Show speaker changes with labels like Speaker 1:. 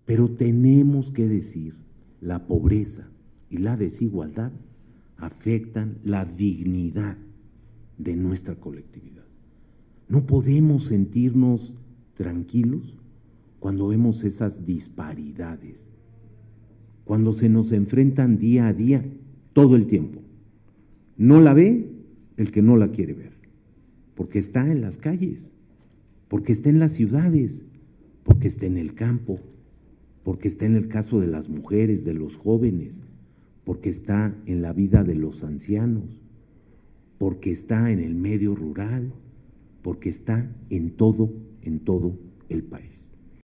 Speaker 1: Pero tenemos que decir, la pobreza y la desigualdad afectan la dignidad de nuestra colectividad. No podemos sentirnos tranquilos cuando vemos esas disparidades, cuando se nos enfrentan día a día, todo el tiempo. No la ve el que no la quiere ver, porque está en las calles, porque está en las ciudades, porque está en el campo, porque está en el caso de las mujeres, de los jóvenes, porque está en la vida de los ancianos, porque está en el medio rural, porque está en todo el país.